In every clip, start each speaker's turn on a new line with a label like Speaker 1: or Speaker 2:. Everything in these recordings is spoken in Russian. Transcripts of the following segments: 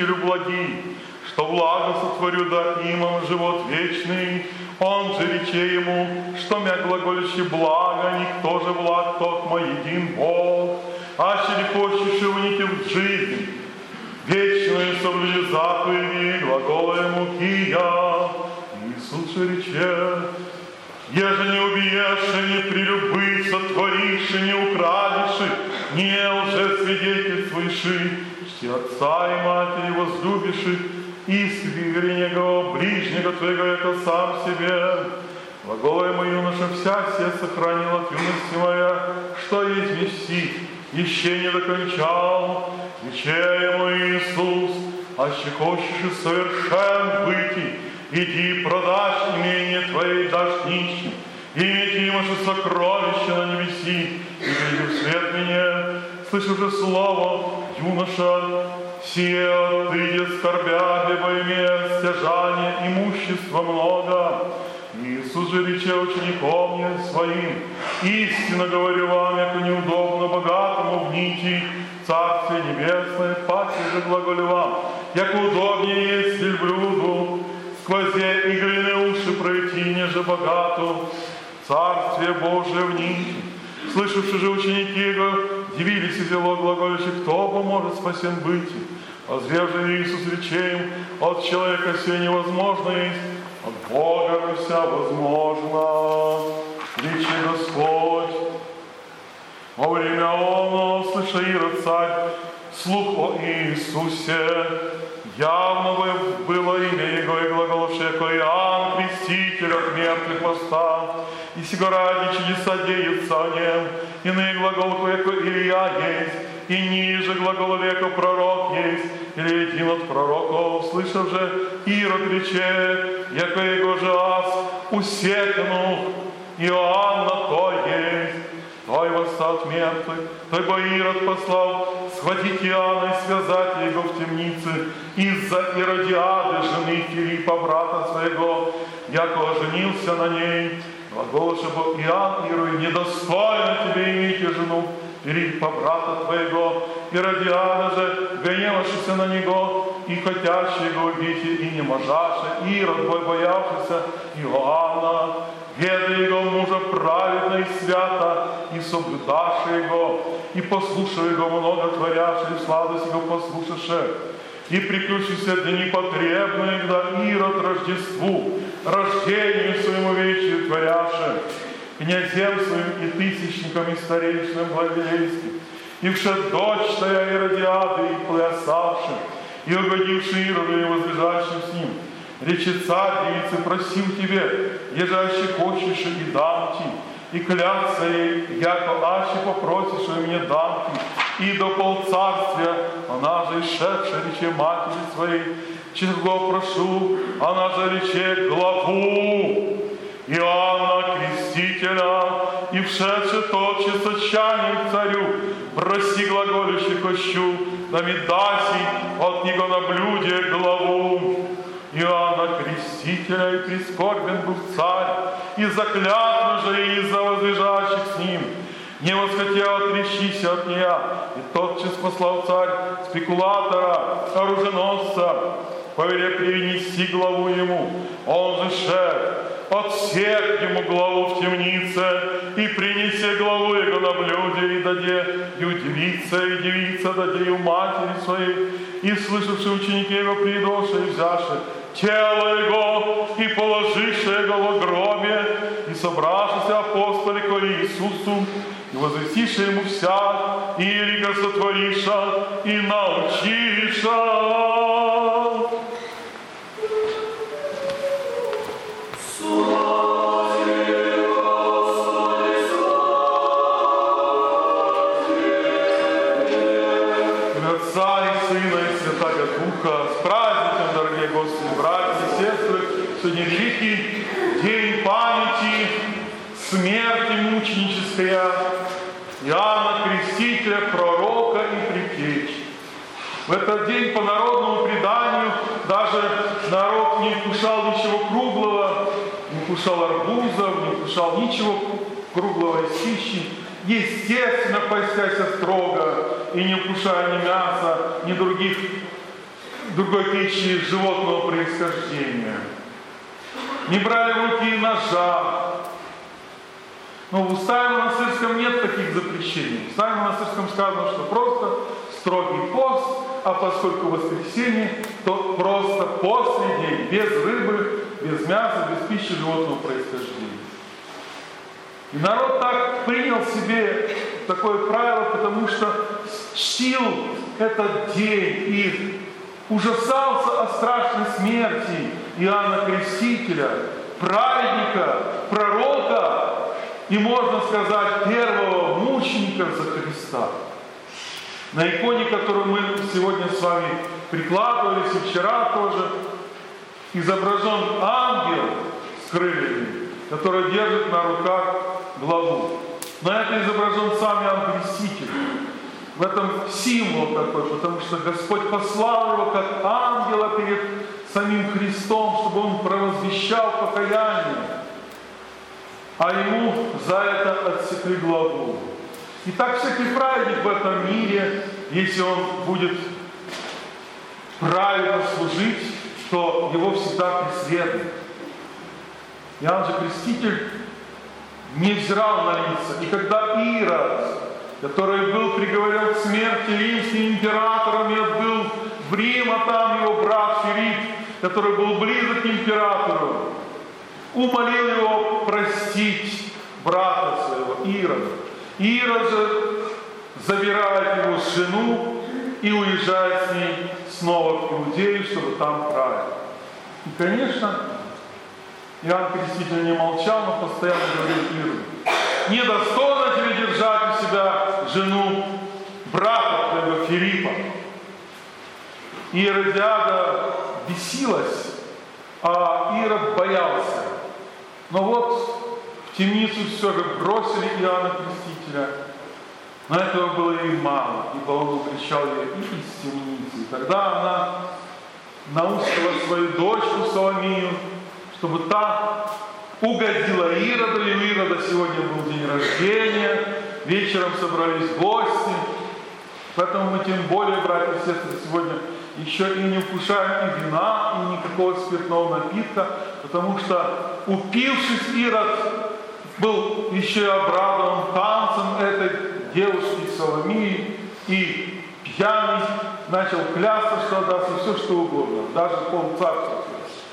Speaker 1: Учителю благий, что благо сотворю да имам живот вечный. Он же рече ему, что мя глаголище благо, никто же благ, токмо един Бог. Аще ли хочешь уните в жизнь, вечную соблюди заповеди, глагола ему кия. Иисус же рече, еже не убиешь, не прелюбишь, сотворишь, не украдешь, не лжесвидетельствуешь, чти отца и матери возлюбишь, и свиренего ближнего твоего, это сам себе. Глагола ему юноша, вся се сохранила от юности моя, что есть вести, еще не докончал. Рече ему Иисус, аще хочешь совершен быть, иди продашь имение твоей, дашь нищим, иметь имаше сокровище на небеси, и приди в свет меня. Слышишь же слово, юноша, сие отыдет скорбя, ибо имеет стяжание, имущества много. Иисус же рече учеником не своим, истинно говорю вам, яко неудобно богатому в нити Царствие Небесное, паки же глаголю вам, яко удобнее есть блюду, сквозе игряные уши пройти, неже богату Царствие Божие в нити. Слышавши же ученики его, дивились и зело глаголющие, кто поможет спасен быть. Озрев же Иисус рече им, от человека все невозможно есть, от Бога же вся возможно. Речи Господь. Во время оно, слыша Ирод царь, слух о Иисусе, явно было имя Его и глаголовшее, яко Иоанн, креститель от мертвых восстал, и сего ради чудеса деются о нем, иные глаголы, яко Илья есть, и ниже глаголы, яко пророк есть, или один от пророков. Слышав же, Ирод рече, яко его же аз усекнув, Иоанна то есть, той восстал от мертвых, той бо Ирод послал схватить Иоанна и связать его в темнице из-за Иродиады, жены Филиппа, брата своего, яко оженился на ней. Глагол же бо Иоанн Ирой, недостойно тебе иметь жену Филиппа, брата твоего. Иродиада же, гневавшийся на него, и хотящий его убить, и не можаше, Ирод, боявшийся Иоанна, веда его мужа праведно и свято, и соблюдаши его, и послушай его много творяши, и сладость его послушаше, и приключися дни потребные, когда Ирод Рождеству, рождению своему вечеру творяше, князем своим и тысячникам и старейшинам благовейским, и вшед дочь твоя Иродиады, и плясавшим, и угодивший Ироду и возлежащим с ним. Речи царь, девицы, просил тебе, еже аще хочешь, и дам ти, и клятся ей, яко аще попросишь, и мне дам ти, и до полцарствия, она же ишедшая рече матери своей, чего прошу, она же рече главу Иоанна Крестителя, и вшедши тотчас с отчаянием царю, проси глаголющий хощу, да ми даси от него на блюде главу Иоанна Крестителя, и прискорбен был царь, и заклятвы же, и из-за возлежащих с ним, не восхотел отречися от нея, и тотчас послал царь спекулятора, оруженосца, повелев принести главу ему. Он же шеф, отсек ему главу в темнице, и принесе главу его на блюде, и даде и девица даде и матери своей, и слышавши ученики его придоши и взяши тело его, и положивши его во гробе, и собравшися апостоли ко Иисусу, и возвестивши ему вся, и велико сотвориша, и научиша. Отца и Сына и Святаго Духа, с праздником, дорогие Господи, братья и сестры, сегодня великий день памяти смерти мученической Иоанна Крестителя, пророка и предтечи. В этот день по народному преданию даже народ не вкушал ничего круглого, не вкушал арбузов, не вкушал ничего круглого из пищи. Естественно, постяся строго и не вкушая ни мяса, ни других другой пищи животного происхождения. Не брали в руки ножа. Но в Уставе монастырском нет таких запрещений. В Уставе монастырском сказано, что просто строгий пост, а поскольку воскресенье, то просто постный день, без рыбы, без мяса, без пищи животного происхождения. И народ так принял себе такое правило, потому что чтил этот день и ужасался о страшной смерти Иоанна Крестителя, праведника, пророка и, можно сказать, первого мученика за Христа. На иконе, которую мы сегодня с вами прикладывались, и вчера тоже, изображен ангел с крыльями, который держит на руках главу. На это изображен сам Иоанн Креститель. В этом символ такой, потому что Господь послал его как ангела перед самим Христом, чтобы он провозвещал покаяние. А ему за это отсекли главу. И так всякий праведник в этом мире, если он будет правильно служить, то его всегда преследуют. Иоанн же Креститель не взирал на лица. И когда Ирод, который был приговорен к смерти римским императором и отбыл в Рим, а там его брат Филипп, который был близок к императору, умолил его простить брата своего Ирода. Ирод же забирает его жену и уезжает с ней снова в Иудею, чтобы там править. И, конечно, Иоанн Креститель не молчал, но постоянно говорил Ироду: недостойно тебе держать у себя жену брата твоего Филиппа. И Иродиада бесилась, а Ирод боялся. Но вот в темницу все же бросили Иоанна Крестителя. Но этого было ей мало, ибо он укричал ее и из темницы. И тогда она наускала свою дочку Соломию, чтобы та угодила Ироду, и у Ирода сегодня был день рождения, вечером собрались гости. Поэтому мы тем более, братья и сестры, сегодня еще и не вкушаем и вина, и никакого спиртного напитка, потому что, упившись, Ирод был еще и обрадован танцем этой девушки Соломии, и пьяный начал клясться, что отдаст все, что угодно, даже полцарства.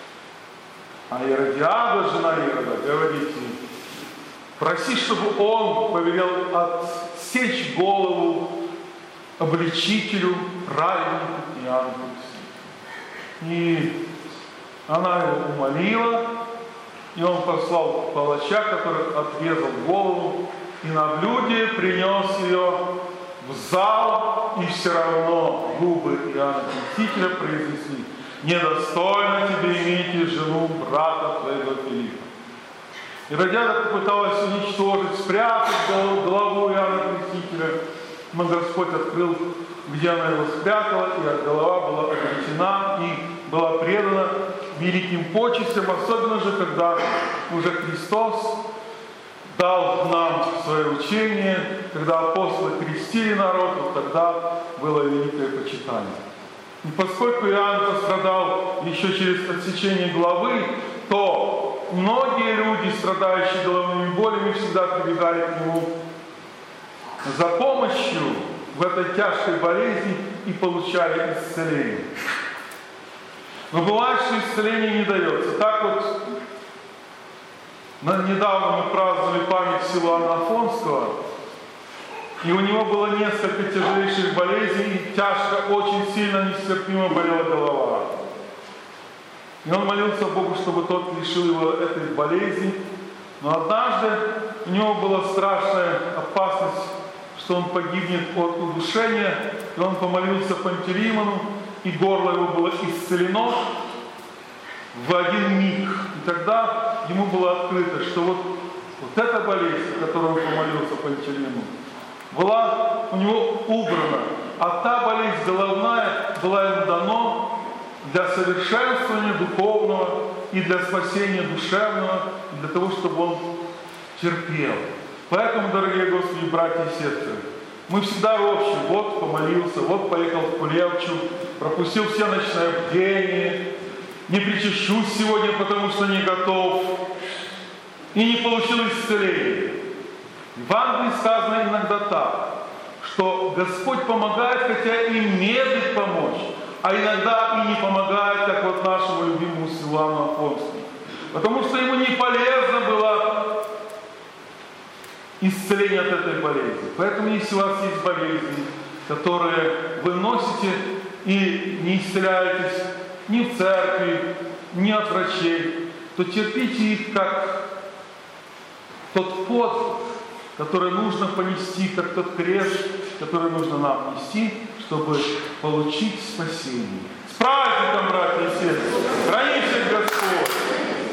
Speaker 1: А Иродиада, жена Ирода, говорит ей: проси, чтобы он повелел отсечь голову обличителю, праведнику Иоанну Крестителю. И она его умолила, и он послал палача, который отрезал голову, и на блюде принес ее в зал, и все равно губы Иоанна Крестителя произнесли: недостойно тебе иметь жену брата твоего Филиппа. Иродиада попыталась уничтожить, спрятать голову Иоанна Крестителя, но Господь открыл, где она его спрятала, и голова была обречена и была предана великим почестям, особенно же, когда уже Христос дал нам свое учение, когда апостолы крестили народ, вот тогда было великое почитание. И поскольку Иоанн пострадал еще через отсечение головы, то многие люди, страдающие головными болями, всегда прибегали к нему за помощью в этой тяжкой болезни и получали исцеление. Но бывает, что исцеление не дается. Так вот, недавно мы праздновали память Силуана Афонского, и у него было несколько тяжелейших болезней, и тяжко, очень сильно, нестерпимо болела голова. И он молился Богу, чтобы тот лишил его этой болезни. Но однажды у него была страшная опасность, что он погибнет от удушения, и он помолился Пантелеймону, и горло его было исцелено в один миг. И тогда ему было открыто, что вот эта болезнь, о которой он помолился Пантелеймону, была у него убрана, а та болезнь головная была ему дано для совершенствования духовного и для спасения душевного, и для того, чтобы он терпел. Поэтому, дорогие Господи, братья и сестры, мы всегда робчим: вот помолился, вот поехал в Кулевчу, пропустил все ночное бдение, не причащусь сегодня, потому что не готов, и не получил исцеления. В Евангелии сказано иногда так, что Господь помогает, хотя и медлит помочь, а иногда и не помогает, как вот нашему любимому Силуану Афонскому. Потому что ему не полезно было исцеление от этой болезни. Поэтому если у вас есть болезни, которые вы носите и не исцеляетесь ни в церкви, ни от врачей, то терпите их как тот подвиг, который нужно понести, как тот крест, который нужно нам нести, чтобы получить спасение. С праздником, братья и сестры! Храни всех Господь!